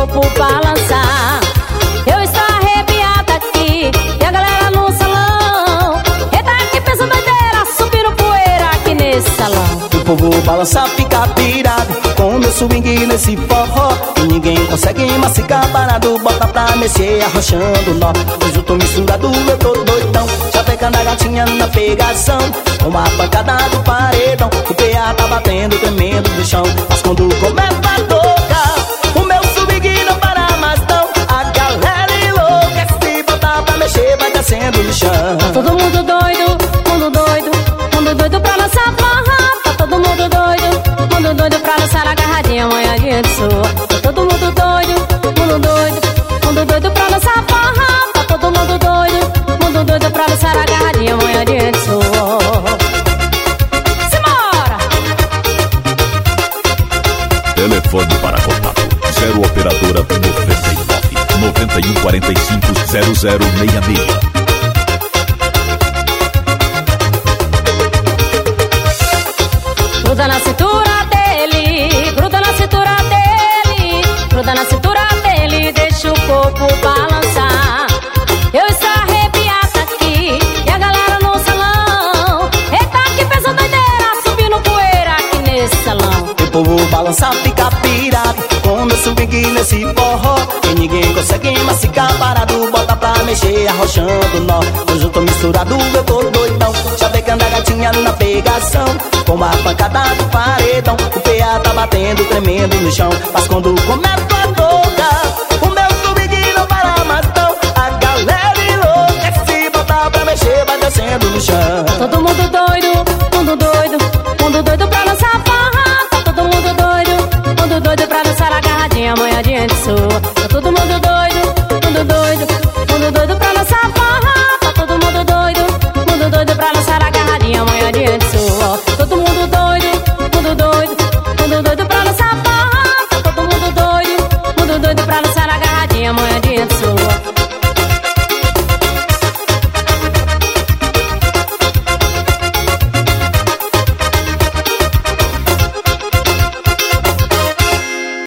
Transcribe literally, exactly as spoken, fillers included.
corpo balançar. Eu estou arrepiada aqui e a galera no salão. Eita, que pensa doideira, subindo poeira aqui nesse salão. O povo balança, fica pirado com o meu swing nesse forró. E ninguém consegue mastigar parado, bota pra mexer arrochando nó. Hoje eu tô misturado, eu tô doidão, chavecando a gatinha na pegação. Com a pancada do paredão, o P A tá batendo tremendo no chão. Mas quando começa a tocar, o meu swing não para mais não. A galera enlouquece, bota pra mexer, vai descendo no chão. Todo mundo doido, mundo doido, mundo doido pra dançar forró. Tá todo mundo doido, mundo doido pra dançar agarradinha, amanhadinha de sua. Tá todo mundo doido, mundo doido, mundo doido pra dançar forró. Tá todo mundo doido, mundo doido pra dançar agarradinha, amanhadinha de sua. Simbora! Telefone para contato zero operadora noventa e nove, noventa e um, quarenta e cinco, zero zero seis seis. Gruda na cintura dele, gruda na cintura dele, gruda na cintura dele, deixa o corpo balançar. Eu estou arrepiada aqui e a galera no salão. Eita, que peso doideira, subindo poeira aqui nesse salão. O povo balança, fica pirado com o meu swing nesse forró. E ninguém consegue mastigar parado, bota pra mexer arrochando nó. Hoje eu tô misturado, eu tô doidão, chavecando a gatinha na pegação. Com a pancada do paredão, o P A tá batendo tremendo no chão. Mas quando começa a tocar, o meu swing não para mais não. A galera enlouquece, bota pra mexer, vai descendo no chão.